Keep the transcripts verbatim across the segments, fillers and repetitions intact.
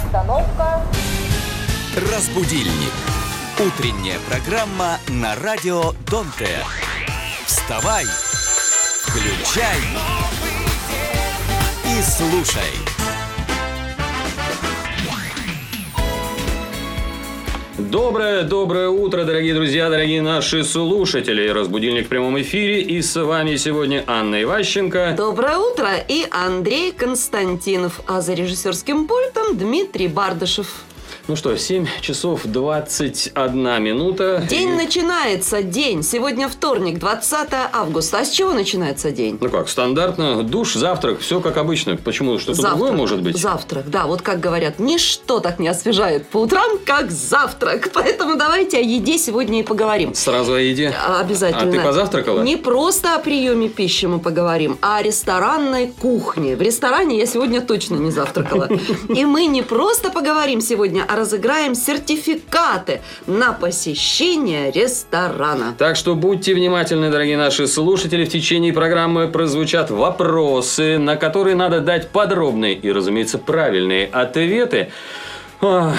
Остановка. Разбудильник. Утренняя программа на радио Донте. Вставай, включай и слушай. Доброе-доброе утро, дорогие друзья, дорогие наши слушатели. Разбудильник в прямом эфире. И с вами сегодня Анна Иващенко. Доброе утро. И Андрей Константинов. А за режиссерским пультом Дмитрий Бардышев. Ну что, семь часов двадцать одна минута. День и... начинается, день. Сегодня вторник, двадцатое августа. А с чего начинается день? Ну как, стандартно, душ, завтрак, все как обычно. Почему? Что-то другое может быть? Завтрак, да. Вот как говорят, ничто так не освежает по утрам, как завтрак. Поэтому давайте о еде сегодня и поговорим. Сразу о еде? Обязательно. А ты позавтракала? Не просто о приеме пищи мы поговорим, а о ресторанной кухне. В ресторане я сегодня точно не завтракала. И мы не просто поговорим сегодня, а разыграем сертификаты на посещение ресторана. Так что будьте внимательны, дорогие наши слушатели. В течение программы прозвучат вопросы, на которые надо дать подробные и, разумеется, правильные ответы. Ох,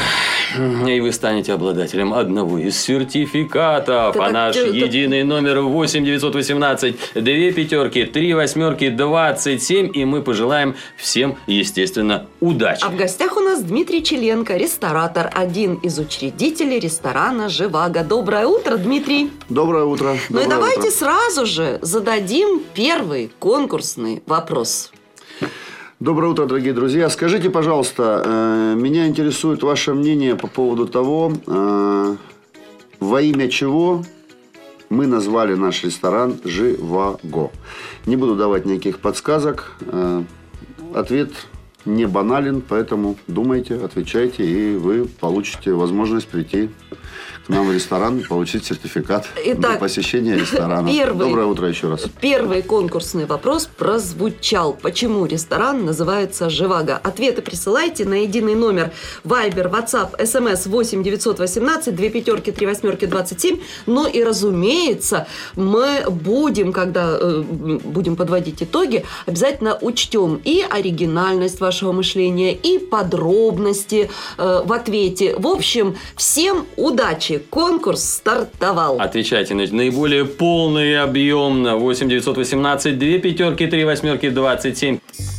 и вы станете обладателем одного из сертификатов. Это а наш это... единый номер восемь девятьсот восемнадцать две пятерки три восьмерки двадцать семь. И мы пожелаем всем, естественно, удачи. А в гостях у нас Дмитрий Челенко, ресторатор, один из учредителей ресторана «Живаго». Доброе утро, Дмитрий. Доброе утро. Ну Доброе и давайте утро. сразу же зададим первый конкурсный вопрос. Доброе утро, дорогие друзья. Скажите, пожалуйста, э, меня интересует ваше мнение по поводу того, э, во имя чего мы назвали наш ресторан «Живаго». Не буду давать никаких подсказок. Э, ответ не банален, поэтому думайте, отвечайте, и вы получите возможность прийти к нам в ресторан и получить сертификат Итак, на посещение ресторана. Первый, Доброе утро еще раз. Первый конкурсный вопрос прозвучал. Почему ресторан называется «Живаго»? Ответы присылайте на единый номер Viber, WhatsApp, смс восемь девятьсот восемнадцать две пятерки три восьмерки двадцать семь. Ну и, разумеется, мы будем, когда э, будем подводить итоги, обязательно учтем и оригинальность вашего мышления, и подробности э, в ответе. В общем, всем удачи! Конкурс стартовал. Отвечайте на наиболее полно и объемно. восемь девятьсот восемнадцать две пятерки три восьмерки двадцать семь.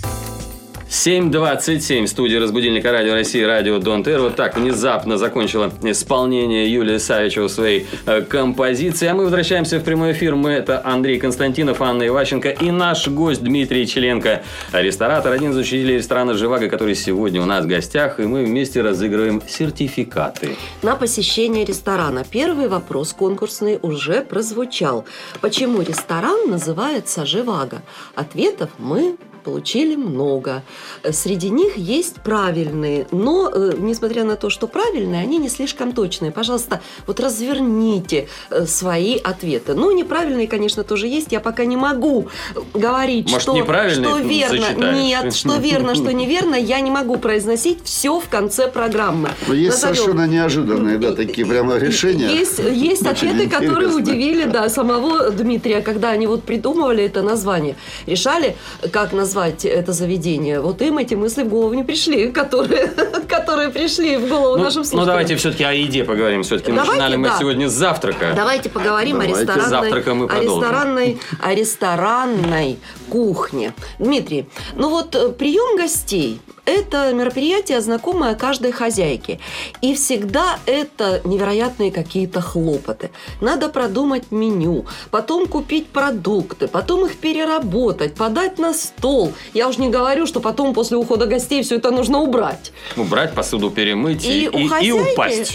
семь двадцать семь в студии разбудильника Радио России, Радио Донте. Вот так внезапно закончила исполнение Юлия Савичева своей э, композиции. А мы возвращаемся в прямой эфир. Мы это Андрей Константинов, Анна Иващенко и наш гость Дмитрий Челенко, ресторатор, один из учредителей ресторана «Живаго», который сегодня у нас в гостях. И мы вместе разыгрываем сертификаты на посещение ресторана. Первый вопрос конкурсный уже прозвучал. Почему ресторан называется «Живаго»? Ответов мы получили много. Среди них есть правильные, но, э, несмотря на то, что правильные, они не слишком точные. Пожалуйста, вот разверните э, свои ответы. Ну, неправильные, конечно, тоже есть. Я пока не могу говорить, Может, что, что верно. зачитаешь? Нет, что верно, что неверно. Я не могу произносить все в конце программы. Но есть Назовем. совершенно неожиданные, да, такие прямо решения. Есть, есть ответы, которые удивили, да, самого Дмитрия, когда они вот придумывали это название. Решали, как назвать назвать это заведение. Вот им эти мысли в голову не пришли, которые, которые пришли в голову ну, нашим слушателям. Ну, давайте все-таки о еде поговорим. Все-таки давайте, начинали мы да. сегодня с завтрака. Давайте поговорим давайте. о ресторанной, о, ресторанной, о ресторанной кухне. Дмитрий, ну вот прием гостей – это мероприятие, знакомое каждой хозяйке. И всегда это невероятные какие-то хлопоты. Надо продумать меню, потом купить продукты, потом их переработать, подать на стол. Я уж не говорю, что потом после ухода гостей все это нужно убрать. Убрать, посуду перемыть и, и, и, хозяйки, и упасть.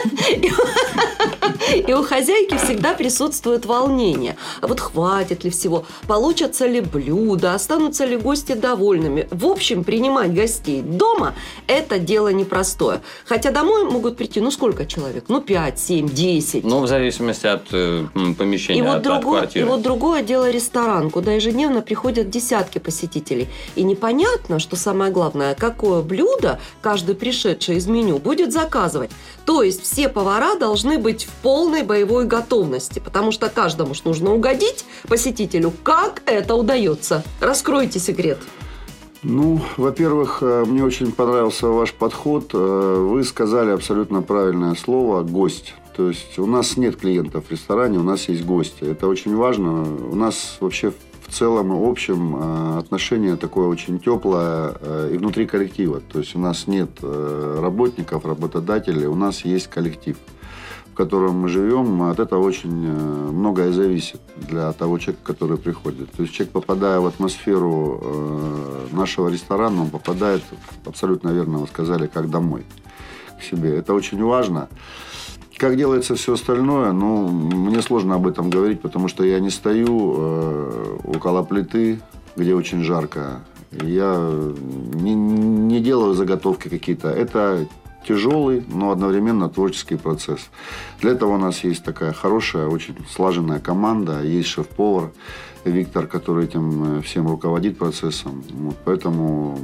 И у хозяйки всегда присутствует волнение. А вот хватит ли всего? Получатся ли блюда? Останутся ли гости довольными? В общем, принимать гостей дома – это дело непростое. Хотя домой могут прийти, ну, сколько человек? Ну, пять, семь, десять. Ну, в зависимости от э, помещения, и вот от, другое, от квартиры. И вот другое дело ресторан, куда ежедневно приходят десятки посетителей. И непонятно, что самое главное, какое блюдо каждый пришедший из меню будет заказывать. То есть все повара должны быть в полной боевой готовности, потому что каждому ж нужно угодить посетителю. Как это удается? Раскройте секрет. Ну, во-первых, мне очень понравился ваш подход. Вы сказали абсолютно правильное слово «гость». То есть у нас нет клиентов в ресторане, у нас есть гости. Это очень важно. У нас вообще в целом и общем отношение такое очень теплое и внутри коллектива. То есть у нас нет работников, работодателей, у нас есть коллектив, в котором мы живем. От этого очень многое зависит для того человека, который приходит. То есть человек, попадая в атмосферу нашего ресторана, он попадает, абсолютно верно вы сказали, как домой к себе. Это очень важно. Как делается все остальное, ну, мне сложно об этом говорить, потому что я не стою э, около плиты, где очень жарко. Я не, не делаю заготовки какие-то. Это тяжелый, но одновременно творческий процесс. Для этого у нас есть такая хорошая, очень слаженная команда. Есть шеф-повар Виктор, который этим всем руководит процессом. Вот, поэтому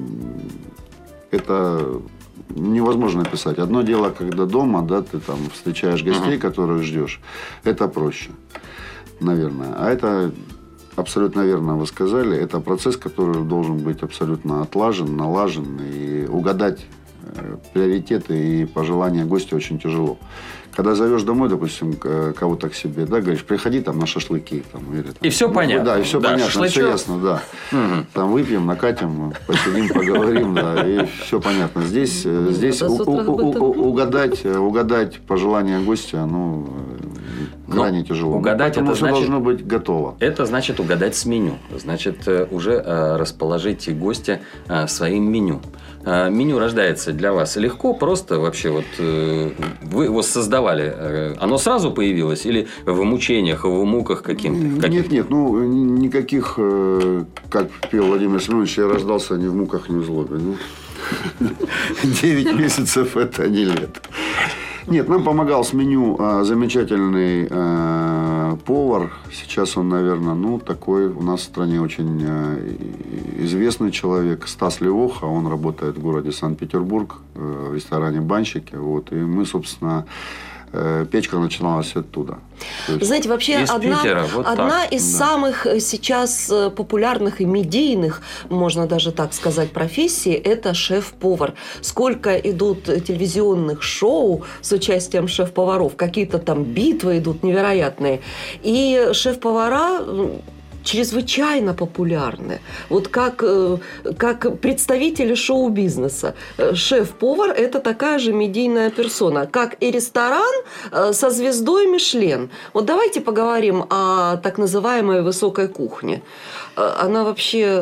это невозможно описать. Одно дело, когда дома, да, ты там встречаешь гостей, uh-huh. которых ждешь. Это проще, наверное. А это, абсолютно верно вы сказали, это процесс, который должен быть абсолютно отлажен, налажен. И угадать приоритеты и пожелания гостя очень тяжело. Когда зовешь домой, допустим, кого-то к себе, да, говоришь, приходи там на шашлыки. Там, или, там, и все ну, понятно. Да, и все да, понятно, шашлычок. все ясно, да. Угу. Там выпьем, накатим, посидим, поговорим, да, и все понятно. Здесь, здесь у, у, у, угадать, угадать пожелания гостя, ну, крайне тяжело. Угадать Поэтому это все значит, должно быть готово. Это значит угадать с меню. Значит, уже расположить гостя своим меню. Меню рождается для вас легко, просто вообще вот вы его создавали. Оно сразу появилось или в мучениях, в муках каким-то? Нет, нет, ну никаких, как пел Владимир Семенович, я рождался ни в муках, ни в злобе. Ну, девять месяцев это не лет. Нет, нам помогал с меню а, замечательный а, повар. Сейчас он, наверное, ну, такой у нас в стране очень а, известный человек. Стас Левоха. Он работает в городе Санкт-Петербург а, в ресторане «Банщики». Вот, и мы, собственно, а, печка начиналась оттуда. Есть... Знаете, вообще из одна, Питера, вот одна так. из да. самых сейчас популярных и медийных, можно даже так сказать, профессий – это шеф-повар. Сколько идут телевизионных шоу с участием шеф-поваров, какие-то там битвы идут невероятные. И шеф-повара чрезвычайно популярны. Вот как, как представители шоу-бизнеса. Шеф-повар – это такая же медийная персона, как и ресторан со звездой Мишлен. Вот давайте поговорим о так называемой высокой кухне. Она вообще...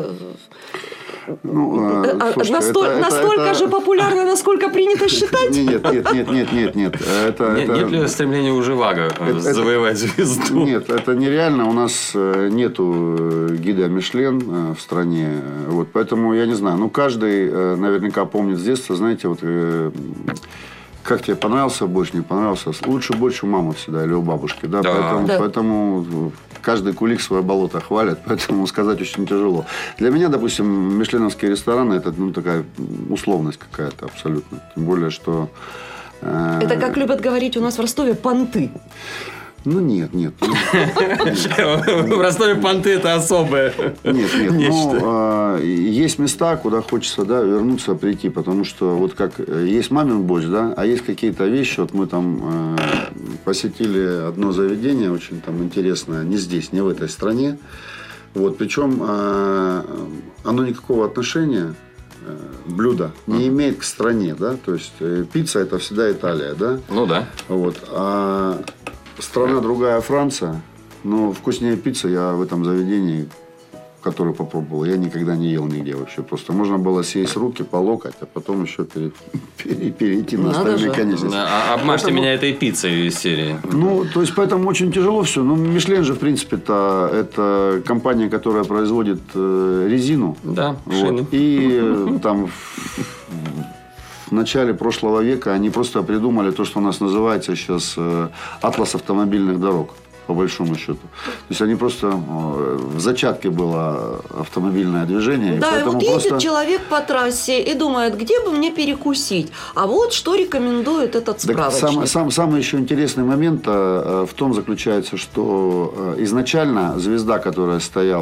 Ну, слушайте, Насто... это, настолько это, же это... популярна, насколько принято считать? Нет, нет, нет, нет, нет, нет. Это, нет, это... нет ли стремления у Живаго это, завоевать звезду? Нет, это нереально. У нас нету гида Мишлен в стране. Вот, поэтому я не знаю. Ну, каждый наверняка помнит с детства, знаете, вот... Как тебе понравился борщ, не понравился? Лучше борщ у мамы всегда или у бабушки. Да? Да. Поэтому, Да. поэтому каждый кулик свое болото хвалит, поэтому сказать очень тяжело. Для меня, допустим, мишленовские рестораны – это ну, такая условность какая-то абсолютно. Тем более, что… Э... Это, как любят говорить у нас в Ростове, понты. Ну, нет, нет. В Ростове понты – это особое. Нет, нет. Ну, есть места, куда хочется, да, вернуться, прийти. Потому что вот как есть мамин борщ, да, а есть какие-то вещи. Вот мы там посетили одно заведение очень там интересное. Не здесь, не в этой стране. Вот, причем оно никакого отношения, блюдо, не имеет к стране, да. То есть пицца – это всегда Италия, да. Ну да. Вот. А страна другая, Франция, но вкуснее пиццы я в этом заведении, которую попробовал, я никогда не ел нигде вообще. Просто можно было съесть руки по локоть, а потом еще пере, пере, перейти на Надо остальные конечности. А, обмажьте Поэтому... меня этой пиццей из серии. Ну, то есть, поэтому очень тяжело все. Ну, Мишлен же, в принципе-то, это компания, которая производит э, резину. Да, вот. И э, там... В начале прошлого века они просто придумали то, что у нас называется сейчас э, атлас автомобильных дорог, по большому счету. То есть они просто э, в зачатке было автомобильное движение. Да, и вот едет просто... человек по трассе и думает, где бы мне перекусить. А вот что рекомендует этот справочник. Сам, сам, самый еще интересный момент э, в том заключается, что э, изначально звезда, которая стояла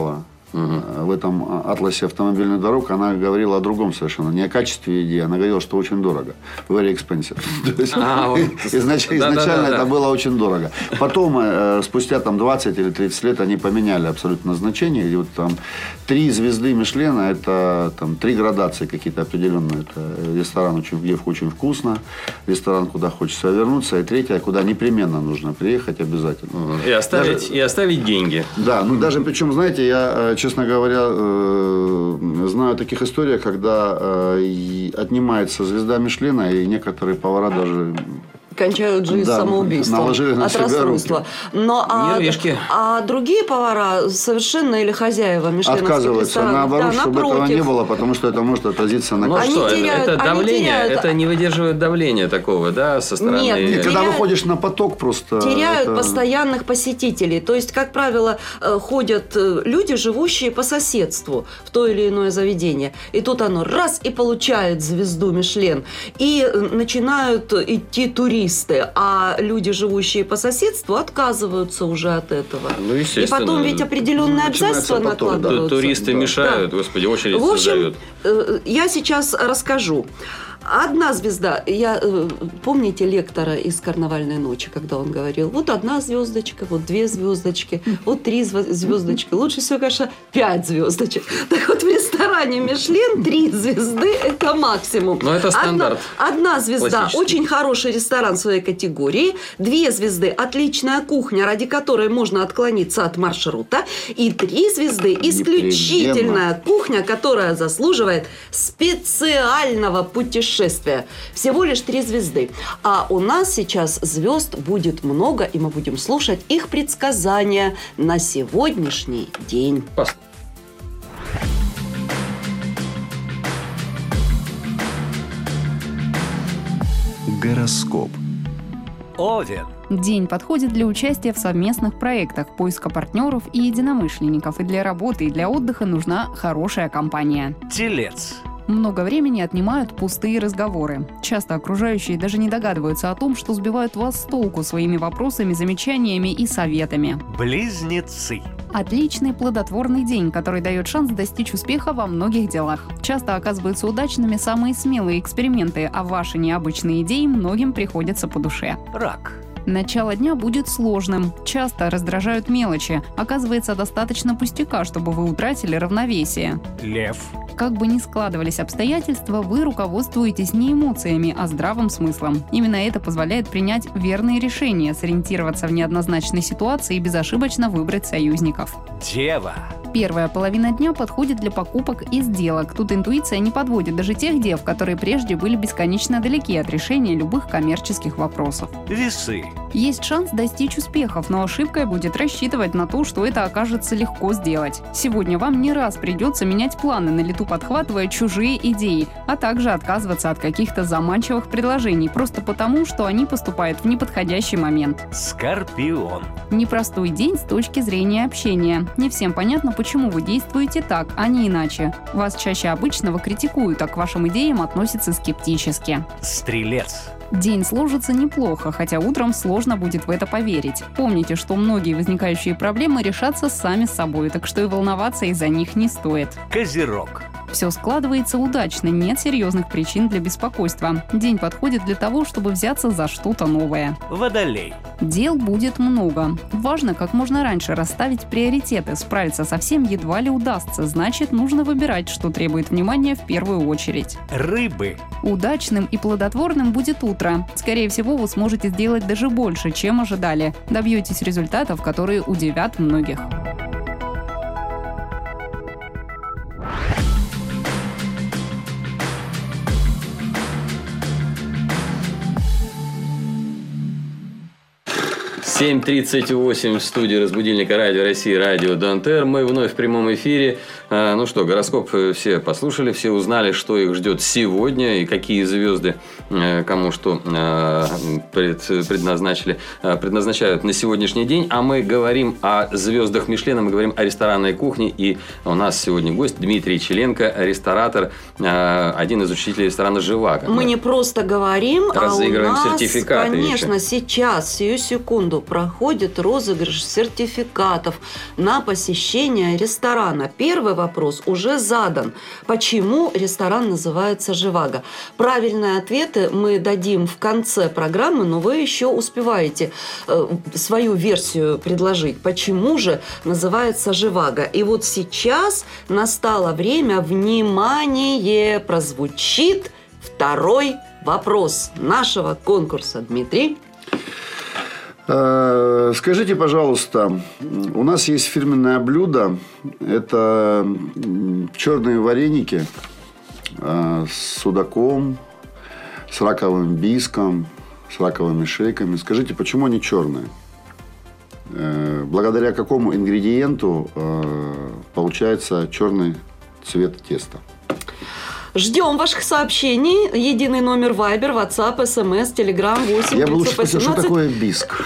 угу. в этом атласе автомобильных дорог, она говорила о другом совершенно. Не о качестве еды, она говорила, что очень дорого. Very expensive. Изначально это было очень дорого. Потом, спустя там двадцать или тридцать лет, они поменяли абсолютно назначение. И вот там три звезды Мишлена, это там три градации какие-то определенные. Это ресторан, где очень вкусно, ресторан, куда хочется вернуться, и третья, куда непременно нужно приехать обязательно. И оставить, даже, и оставить деньги. Да, ну даже причем, знаете, я, честно говоря, знаю о таких историях, когда отнимается звезда Мишлена, и некоторые повара даже... кончают жизнь да, самоубийством от расстройства. Но а, а другие повара совершенно или хозяева мишленовских отказываются, ресторанов, наоборот, да, чтобы напротив. этого не было, потому что это может отразиться на качестве. Ну что, теряют, это давление, теряют... это не выдерживает давления такого, да, со стороны... Нет, Нет, теряют, когда выходишь на поток просто... Теряют это... постоянных посетителей. То есть, как правило, ходят люди, живущие по соседству в то или иное заведение. И тут оно раз и получает звезду Мишлен. И начинают идти туристы. А люди, живущие по соседству, отказываются уже от этого. Ну, естественно. И потом ведь определенные обязательства накладываются. Да. Туристы мешают, да. Господи, очередь В общем, создают. Я сейчас расскажу. Одна звезда. Я, помните лектора из «Карнавальной ночи», когда он говорил, вот одна звездочка, вот две звездочки, вот три звездочки. Лучше всего, конечно, пять звездочек. Так вот, в ресторане Мишлен три звезды – это максимум. Но это стандарт. Одна, одна звезда – очень хороший ресторан в своей категории. Две звезды – отличная кухня, ради которой можно отклониться от маршрута. И три звезды – исключительная кухня, которая заслуживает специального путешествия. Всего лишь три звезды. А у нас сейчас звезд будет много, и мы будем слушать их предсказания на сегодняшний день. Гороскоп. Овен. День подходит для участия в совместных проектах, поиска партнеров и единомышленников. И для работы, и для отдыха нужна хорошая компания. Телец. Много времени отнимают пустые разговоры. Часто окружающие даже не догадываются о том, что сбивают вас с толку своими вопросами, замечаниями и советами. Близнецы. Отличный плодотворный день, который дает шанс достичь успеха во многих делах. Часто оказываются удачными самые смелые эксперименты, а ваши необычные идеи многим приходятся по душе. Рак. Начало дня будет сложным. Часто раздражают мелочи. Оказывается, достаточно пустяка, чтобы вы утратили равновесие. Лев. Как бы ни складывались обстоятельства, вы руководствуетесь не эмоциями, а здравым смыслом. Именно это позволяет принять верные решения, сориентироваться в неоднозначной ситуации и безошибочно выбрать союзников. Дева. Первая половина дня подходит для покупок и сделок. Тут интуиция не подводит даже тех дев, которые прежде были бесконечно далеки от решения любых коммерческих вопросов. Весы. Есть шанс достичь успехов, но ошибкой будет рассчитывать на то, что это окажется легко сделать. Сегодня вам не раз придется менять планы, на лету подхватывая чужие идеи, а также отказываться от каких-то заманчивых предложений, просто потому, что они поступают в неподходящий момент. Скорпион. Непростой день с точки зрения общения. Не всем понятно, почему вы действуете так, а не иначе. Вас чаще обычного критикуют, а к вашим идеям относятся скептически. Стрелец. День сложится неплохо, хотя утром сложно будет в это поверить. Помните, что многие возникающие проблемы решатся сами собой, так что и волноваться из-за них не стоит. Козерог. Все складывается удачно, нет серьезных причин для беспокойства. День подходит для того, чтобы взяться за что-то новое. Водолей. Дел будет много. Важно как можно раньше расставить приоритеты. Справиться со всем едва ли удастся, значит, нужно выбирать, что требует внимания в первую очередь. Рыбы. Удачным и плодотворным будет утро. Скорее всего, вы сможете сделать даже больше, чем ожидали. Добьетесь результатов, которые удивят многих. семь тридцать восемь в студии разбудильника Радио России, Радио Донтер. Мы вновь в прямом эфире. Ну что, гороскоп все послушали, все узнали, что их ждет сегодня и какие звезды кому что предназначили, предназначают на сегодняшний день. А мы говорим о звездах Мишлена, мы говорим о ресторанной кухне. И у нас сегодня гость Дмитрий Челенко, ресторатор, один из учителей ресторана «Живаго». Мы не просто говорим, а у нас, сертификаты конечно, еще. Сейчас, сию секунду, проходит розыгрыш сертификатов на посещение ресторана. Первый вопрос уже задан. Почему ресторан называется «Живаго»? Правильные ответы мы дадим в конце программы, но вы еще успеваете э, свою версию предложить. Почему же называется «Живаго»? И вот сейчас настало время, внимание, прозвучит второй вопрос нашего конкурса. Дмитрий? Скажите, пожалуйста, у нас есть фирменное блюдо. Это черные вареники с судаком, с раковым биском, с раковыми шейками. Скажите, почему они черные? Благодаря какому ингредиенту получается черный цвет теста? Ждем ваших сообщений. Единый номер Viber, WhatsApp, эс эм эс, Telegram восемь Я бы лучше девятьсот спросил, восемнадцать. что такое биск?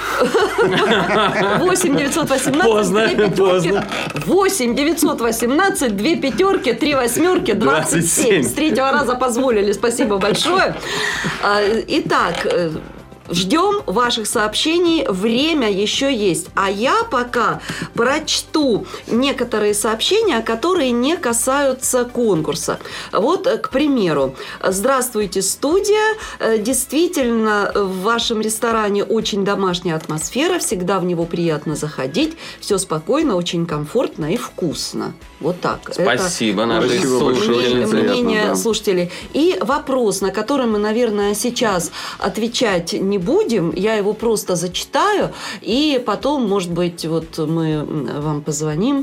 восемь девятьсот восемнадцать, Поздно, две пятерки. поздно. восемь девятьсот восемнадцать, две пятерки, три восьмерки, двадцать семь. С третьего раза позволили. Спасибо большое. А, Итак, э, ждем ваших сообщений. Время еще есть. А я пока прочту некоторые сообщения, которые не касаются конкурса. Вот, к примеру. Здравствуйте, студия. Действительно, в вашем ресторане очень домашняя атмосфера. Всегда в него приятно заходить. Все спокойно, очень комфортно и вкусно. Вот так. Спасибо, Это нашей Спасибо большое. слушательнице. Приятно, мнение да. слушателей. И вопрос, на который мы, наверное, сейчас отвечать не будем. Я его просто зачитаю. И потом, может быть, вот мы вам позвоним,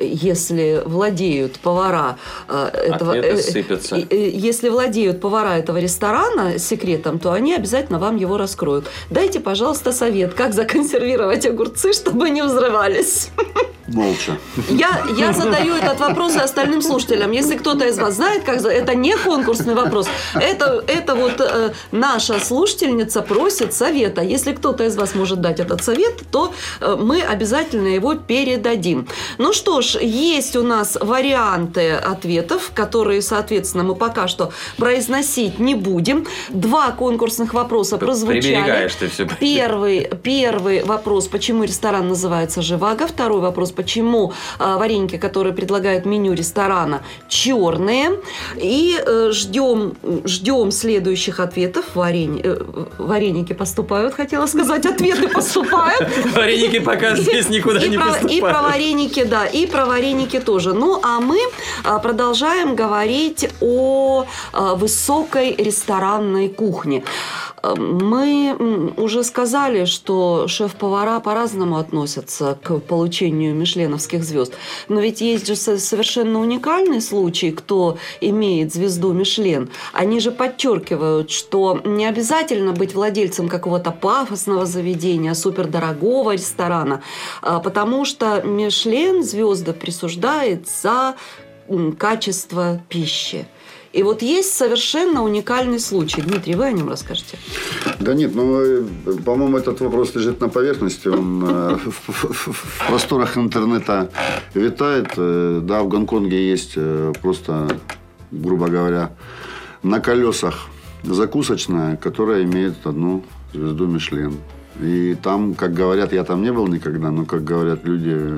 если владеют повара э, этого... Ответы э, сыпятся. э, э, Если владеют повара этого ресторана секретом, то они обязательно вам его раскроют. Дайте, пожалуйста, совет, как законсервировать огурцы, чтобы не взрывались. Молча. Я, я задаю этот вопрос и остальным слушателям. Если кто-то из вас знает, как за... это не конкурсный вопрос. Это, это вот э, наша слушательница просит совета. Если кто-то из вас может дать этот совет, то э, мы обязательно его передадим. Ну что ж, есть у нас варианты ответов, которые, соответственно, мы пока что произносить не будем. Два конкурсных вопроса прозвучали. Приберегаешь ты все. Первый, первый вопрос, почему ресторан называется «Живаго». Второй вопрос, почему э, вареники, которые предлагают меню ресторана, черные. И э, ждем, ждем следующих ответов. Варень, э, вареники поступают, хотела сказать, ответы поступают. Вареники пока здесь никуда И не про, поступают. и про вареники, да, и про вареники тоже. Ну, а мы а, продолжаем говорить о а, высокой ресторанной кухне. А, Мы м, уже сказали, что шеф-повара по-разному относятся к получению мишленовских звезд. Но ведь есть же со- совершенно уникальный случай, кто имеет звезду Мишлен. Они же подчеркивают, что не обязательно быть владельцем какого-то пафосного заведения, супердорогого ресторана, а, потому что Мишлен звезды присуждает за м, качество пищи. И вот есть совершенно уникальный случай. Дмитрий, вы о нем расскажете? Да нет, ну, э, по-моему, этот вопрос лежит на поверхности. Он э, в, в- в просторах интернета витает. Э, Да, в Гонконге есть э, просто, грубо говоря, на колесах закусочная, которая имеет одну звезду Мишлен. И там, как говорят, я там не был никогда, но, как говорят люди, э,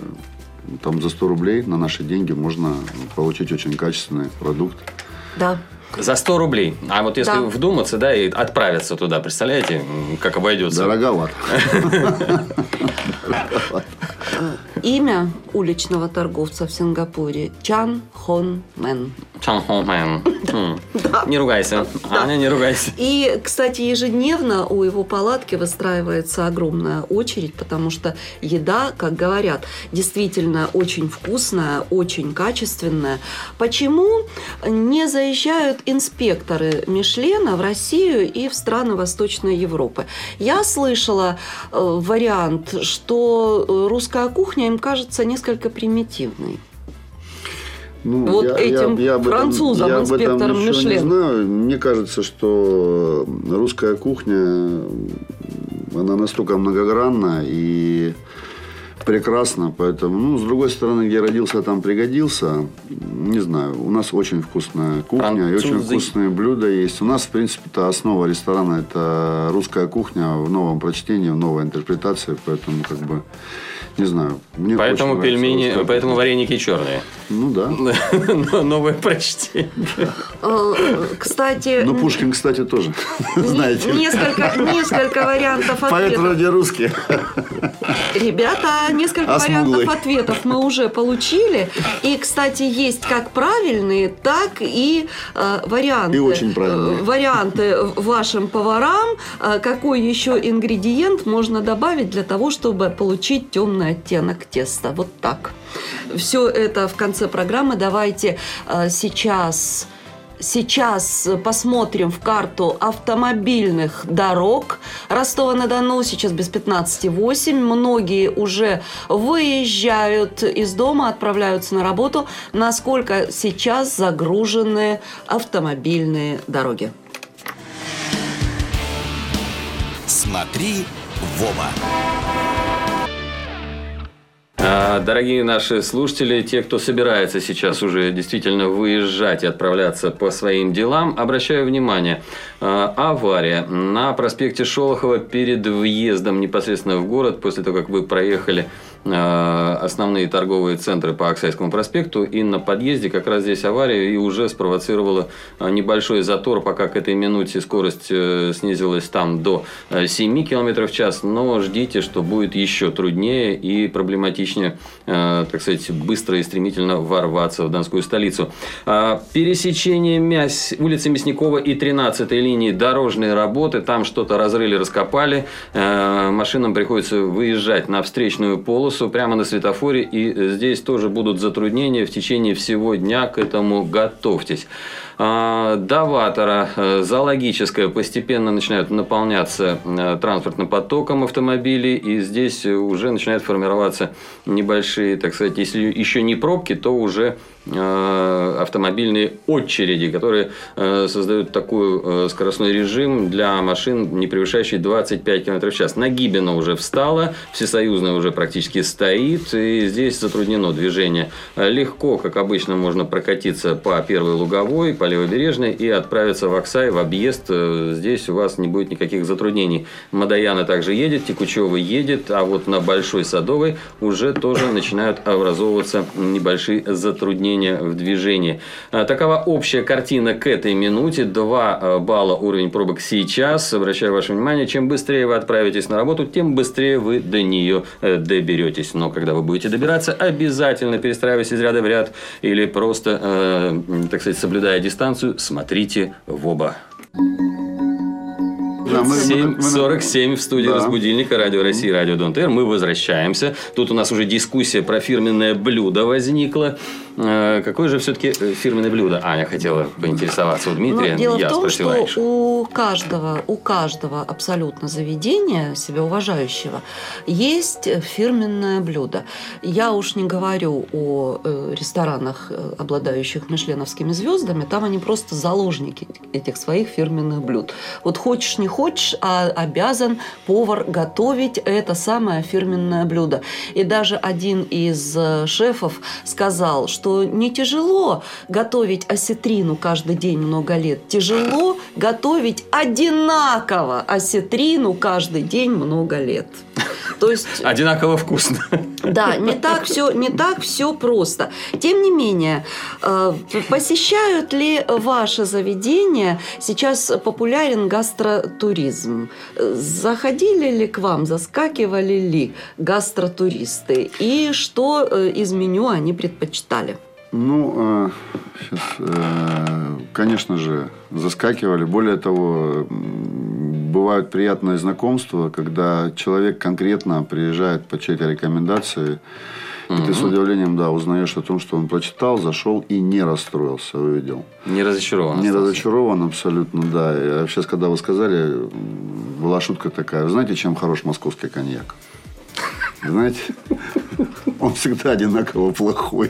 там за сто рублей на наши деньги можно получить очень качественный продукт. Да. За сто рублей. А вот если Да. вдуматься, да, и отправиться туда, представляете, м, как обойдется? Дороговато. Имя уличного торговца в Сингапуре Чан Хон Мэн. Чан Хо Мэн. М. Не ругайся. Аня, не ругайся. И, кстати, ежедневно у его палатки выстраивается огромная очередь, потому что еда, как говорят, действительно очень вкусная, очень качественная. Почему не заезжают инспекторы Мишлена в Россию и в страны Восточной Европы? Я слышала э, вариант, что э, русская кухня им кажется несколько примитивной. Ну, Вот этим об этом- французам, я об этом инспекторам ничего не Мишлен. знаю. Мне кажется, что русская кухня, она настолько многогранна, и прекрасно. Поэтому, ну, с другой стороны, где родился, там пригодился. Не знаю, у нас очень вкусная кухня Французы. и очень вкусные блюда есть. У нас, в принципе-то, основа ресторана – это русская кухня в новом прочтении, в новой интерпретации. Поэтому, как бы, не знаю. Мне Поэтому пельмени, нравится, поэтому вареники черные. Ну да. Новое прочтение. Кстати... Ну, Пушкин, кстати, тоже, знаете. Несколько, несколько вариантов Поэт ответов. вроде русский. Ребята, несколько А вариантов смуглый? ответов мы уже получили. И, кстати, есть как правильные, так и э, варианты. И очень правильные. Э, Варианты вашим поварам. Э, какой еще ингредиент можно добавить для того, чтобы получить темный оттенок теста? Вот так. Все это в конце программы. Давайте э, сейчас... Сейчас посмотрим в карту автомобильных дорог Ростова-на-Дону. Сейчас без пятнадцати восемь. Многие уже выезжают из дома, отправляются на работу. Насколько сейчас загружены автомобильные дороги? Смотри в оба. Дорогие наши слушатели, те, кто собирается сейчас уже действительно выезжать и отправляться по своим делам, обращаю внимание. Авария на проспекте Шолохова перед въездом непосредственно в город, после того, как вы проехали основные торговые центры по Аксайскому проспекту, и на подъезде как раз здесь авария и уже спровоцировала небольшой затор, пока к этой минуте скорость снизилась там до семи километров в час, но ждите, что будет еще труднее и проблематичнее, так сказать, быстро и стремительно ворваться в Донскую столицу. Пересечение Мяс... улицы Мясникова и тринадцатой линии, дорожные работы, там что-то разрыли, раскопали, машинам приходится выезжать на встречную полосу прямо на светофоре, и здесь тоже будут затруднения в течение всего дня, к этому готовьтесь. До Ватора Зоологическая постепенно начинают наполняться транспортным потоком автомобилей, и здесь уже начинают формироваться небольшие, так сказать, если еще не пробки, то уже автомобильные очереди, которые создают такой скоростной режим для машин, не превышающий двадцать пять километров в час. Нагибина уже встала, Всесоюзная уже практически стоит, и здесь затруднено движение. Легко, как обычно, можно прокатиться по Первой Луговой, по Левобережной и отправиться в Аксай, в объезд. Здесь у вас не будет никаких затруднений. Мадояна также едет, Текучева едет, а вот на Большой Садовой уже тоже начинают образовываться небольшие затруднения в движении. Такова общая картина к этой минуте. два балла уровень пробок сейчас. Обращаю ваше внимание, чем быстрее вы отправитесь на работу, тем быстрее вы до нее доберетесь. Но когда вы будете добираться, обязательно перестраиваясь из ряда в ряд или просто, э, так сказать, соблюдая дистанцию, смотрите в оба. Да, мы- семь мы- мы- сорок семь в студии Да. разбудильника Радио России, Радио Дон ТР. Мы возвращаемся. Тут у нас уже дискуссия про фирменное блюдо возникла. Э, Какое же все-таки фирменное блюдо? Аня хотела поинтересоваться у Дмитрия. Но дело Я в том, спросил что раньше. у каждого, у каждого абсолютно заведения, себя уважающего, есть фирменное блюдо. Я уж не говорю о э, ресторанах, э, обладающих мишленовскими звездами. Там они просто заложники этих своих фирменных блюд. Вот хочешь, не хочешь, а обязан повар готовить это самое фирменное блюдо. И даже один из э, шефов сказал, что не тяжело готовить осетрину каждый день много лет. Тяжело готовить одинаково осетрину каждый день много лет. То есть... Одинаково вкусно. Да, не так все, не так все просто. Тем не менее, э, посещают ли ваше заведение? Сейчас популярен гастротуризм. Заходили ли к вам, заскакивали ли гастротуристы? И что э, из меню они предпочитали? Ну, э, сейчас, э, конечно же, заскакивали. Более того, м, бывают приятные знакомства, когда человек конкретно приезжает по чьей-то рекомендации, и ты с удивлением, да, узнаешь о том, что он прочитал, зашел и не расстроился, увидел. Не разочарован. Не остался. разочарован абсолютно, да. И сейчас, когда вы сказали, была шутка такая. Вы знаете, чем хорош московский коньяк? Знаете, он всегда одинаково плохой.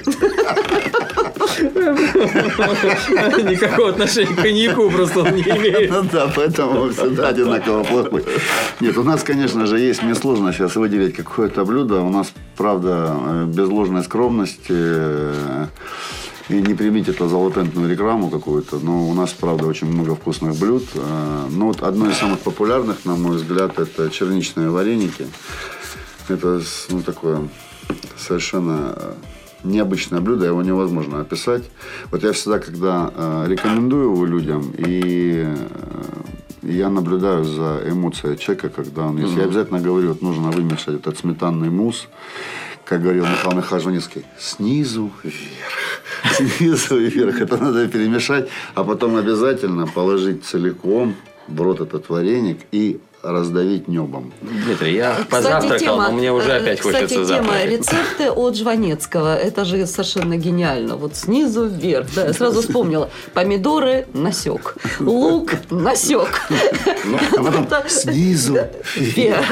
Никакого отношения к коньяку просто он не имеет. Ну да, поэтому он всегда одинаково плохой. Нет, у нас, конечно же, есть, мне сложно сейчас выделить какое-то блюдо. У нас правда, без ложной скромности, и не примите это за латентную рекламу какую-то, но у нас, правда, очень много вкусных блюд. Но вот одно из самых популярных, на мой взгляд, это черничные вареники. Это, ну, такое совершенно необычное блюдо, его невозможно описать. Вот я всегда, когда рекомендую его людям, и я наблюдаю за эмоцией человека, когда он есть. Mm-hmm. Я обязательно говорю, вот нужно вымешать этот сметанный мусс, как говорил Михаил Михайлович Жванецкий, снизу вверх. Снизу вверх. Это надо перемешать, а потом обязательно положить целиком в рот этот вареник и раздавить небом. Дмитрий, я Кстати, позавтракал, тема, но мне уже опять кстати, хочется тема завтракать. рецепты от Жванецкого. Это же совершенно гениально. Вот снизу вверх. Да, я сразу вспомнила. Помидоры насек. Лук насек. А потом снизу вверх.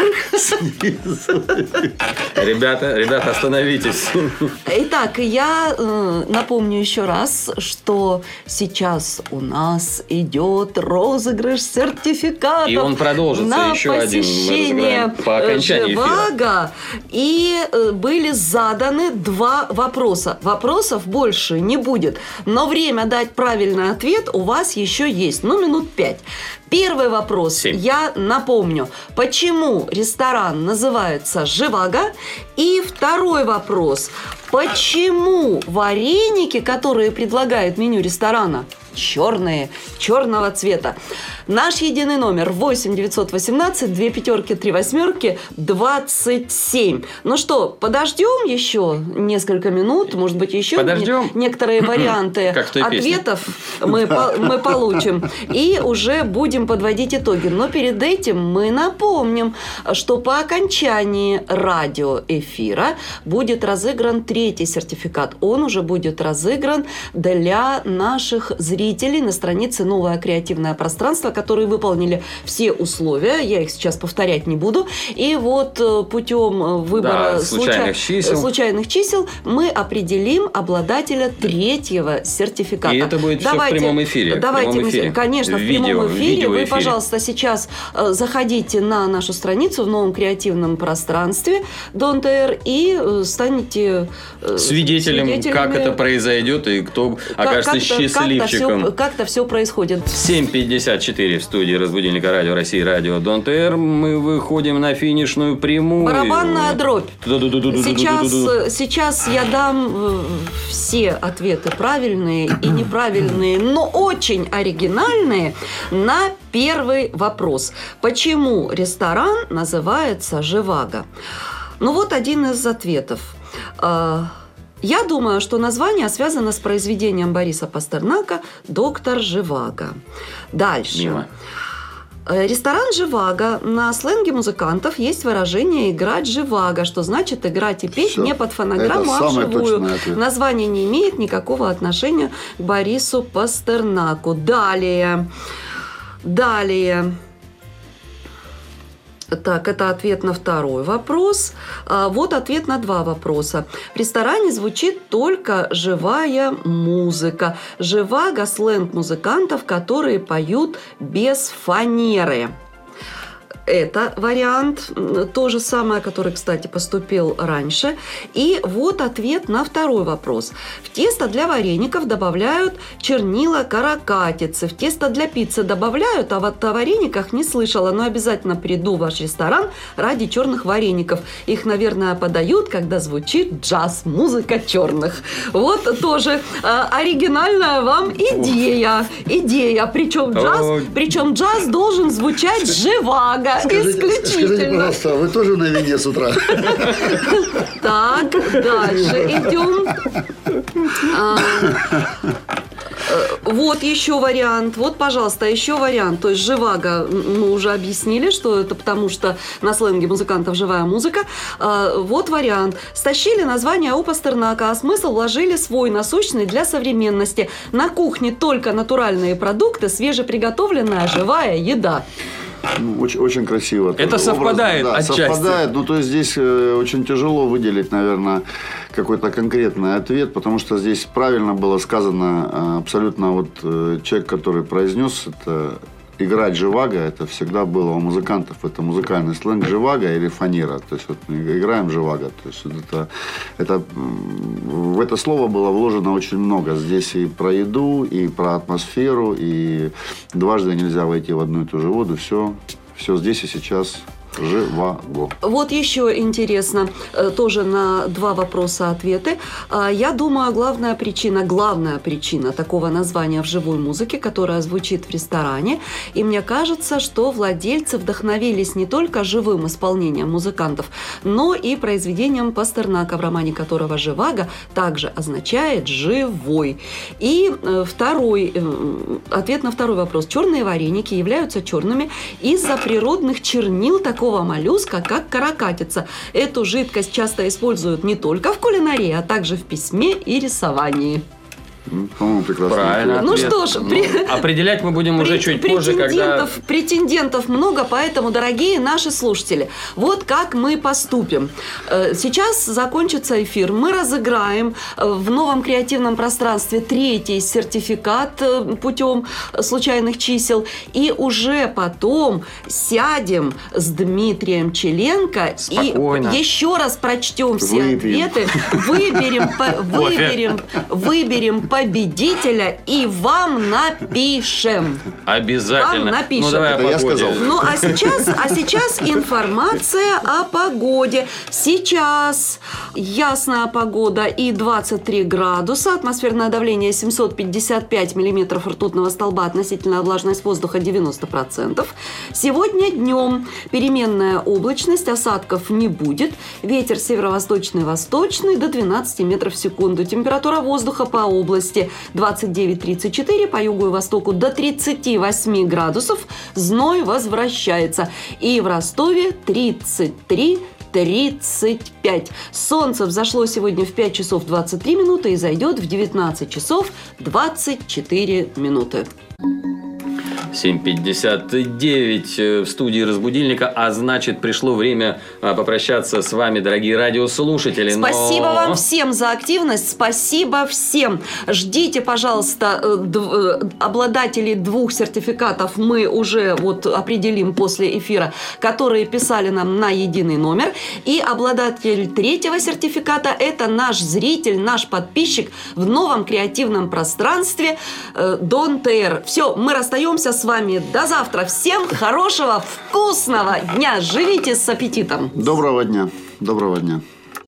Ребята, ребята, остановитесь. Итак, я э, напомню еще раз, что сейчас у нас идет розыгрыш сертификатов. И он продолжится. На еще один посещение по окончании Живаго. И э, были заданы два вопроса. Вопросов больше не будет. Но время дать правильный ответ у вас еще есть. Ну, минут пять. Первый вопрос. Семь. Я напомню. Почему ресторан называется Живаго? И второй вопрос. Почему вареники, которые предлагает меню ресторана, черные, черного цвета? Наш единый номер восемь девятьсот восемнадцать две пятерки три восьмерки двадцать семь. Ну что, подождем еще несколько минут, может быть, еще подождем. Не, некоторые варианты как в той ответов мы, по, мы получим. И уже будем подводить итоги. Но перед этим мы напомним, что по окончании радиоэфира будет разыгран третий сертификат. Он уже будет разыгран для наших зрителей на странице «Новое креативное пространство», которые выполнили все условия. Я их сейчас повторять не буду. И вот путем выбора да, случайных, случай... чисел. случайных чисел мы определим обладателя третьего сертификата. И это будет давайте, все в прямом эфире. Давайте, в прямом эфире. Конечно, в, в прямом видео, эфире. Вы, эфире. пожалуйста, сейчас заходите на нашу страницу в новом креативном пространстве Дон ТР и станете свидетелем, как это произойдет и кто окажется как счастливчиком. Как-то, как-то все происходит. семь пятьдесят четыре в студии разбудильника Радио России, Радио Дон ТР. Мы выходим на финишную прямую. Барабанная дробь. Сейчас, сейчас я дам все ответы правильные и неправильные, но очень оригинальные на первый вопрос. Почему ресторан называется Живаго? Ну вот один из ответов. Я думаю, что название связано с произведением Бориса Пастернака «Доктор Живаго». Дальше. Мимо. Ресторан Живаго. На сленге музыкантов есть выражение «играть Живаго», что значит играть и петь Все. не под фонограмму, а вживую. Название не имеет никакого отношения к Борису Пастернаку. Далее. Далее. Так, это ответ на второй вопрос. А вот ответ на два вопроса. В ресторане звучит только живая музыка. Живаго – сленг музыкантов, которые поют без фанеры. Это вариант, то же самое, который, кстати, поступил раньше. И вот ответ на второй вопрос. В тесто для вареников добавляют чернила каракатицы. В тесто для пиццы добавляют, а вот о варениках не слышала. Но обязательно приду в ваш ресторан ради черных вареников. Их, наверное, подают, когда звучит джаз, музыка черных. Вот тоже э, оригинальная вам идея. Идея. Причем джаз, причем джаз должен звучать Живаго. Скажите, исключительно. Скажите, пожалуйста, вы тоже на вине с утра? Так, дальше идем. Вот еще вариант. Вот, пожалуйста, еще вариант. То есть Живаго мы уже объяснили, что это потому, что на сленге музыкантов живая музыка. Вот вариант. Стащили название у Пастернака, а смысл вложили свой, насущный для современности. На кухне только натуральные продукты, свежеприготовленная живая еда. Ну, очень, очень красиво. Это совпадает да, отчасти. Совпадает, ну то есть здесь э, очень тяжело выделить, наверное, какой-то конкретный ответ, потому что здесь правильно было сказано э, абсолютно вот э, человек, который произнес это, играть «Живаго» это всегда было у музыкантов. Это музыкальный сленг «Живаго» или «фанера». То есть вот мы играем «Живаго». То есть вот это, это, в это слово было вложено очень много. Здесь и про еду, и про атмосферу, и дважды нельзя войти в одну и ту же воду. Все, все здесь и сейчас. Живаго. Вот еще интересно, тоже на два вопроса ответы. Я думаю, главная причина, главная причина такого названия в живой музыке, которая звучит в ресторане, и мне кажется, что владельцы вдохновились не только живым исполнением музыкантов, но и произведением Пастернака, в романе которого «Живаго» также означает «живой». И второй, ответ на второй вопрос. Черные вареники являются черными из-за природных чернил такого такого моллюска, как каракатица. Эту жидкость часто используют не только в кулинарии, а также в письме и рисовании. По-моему, прекрасно. Правильно. Ну ответ. что ж, Ну, при... определять мы будем уже чуть позже, когда... Претендентов много, поэтому, дорогие наши слушатели, вот как мы поступим. Сейчас закончится эфир. Мы разыграем в новом креативном пространстве третий сертификат путем случайных чисел. И уже потом сядем с Дмитрием Челенко Спокойно. и еще раз прочтем все Выпьем. ответы. Выберем, по- выберем, выберем победителя и вам напишем. Обязательно. Вам напишем. Ну, давай Это о я погоде. сказал. Ну, а сейчас, а сейчас информация о погоде. Сейчас ясная погода и двадцать три градуса. Атмосферное давление семьсот пятьдесят пять миллиметров ртутного столба. Относительная влажность воздуха девяносто процентов. Сегодня днем переменная облачность, осадков не будет. Ветер северо-восточный, восточный до двенадцати метров в секунду. Температура воздуха по области двадцать девять - тридцать четыре, по югу и востоку до тридцати восьми градусов. Зной возвращается. И в Ростове тридцать три - тридцать пять. Солнце взошло сегодня в пять часов двадцать три минуты и зайдет в девятнадцать часов двадцать четыре минуты. семь пятьдесят девять в студии «Разбудильника», а значит, пришло время а, попрощаться с вами, дорогие радиослушатели. Но... Спасибо вам всем за активность, спасибо всем. Ждите, пожалуйста, дв- обладателей двух сертификатов мы уже вот определим после эфира, которые писали нам на единый номер. И обладатель третьего сертификата – это наш зритель, наш подписчик в новом креативном пространстве Дон ТР. Все, мы расстаемся с вами. До завтра. Всем хорошего, вкусного дня. Живите с аппетитом. Доброго дня. Доброго дня.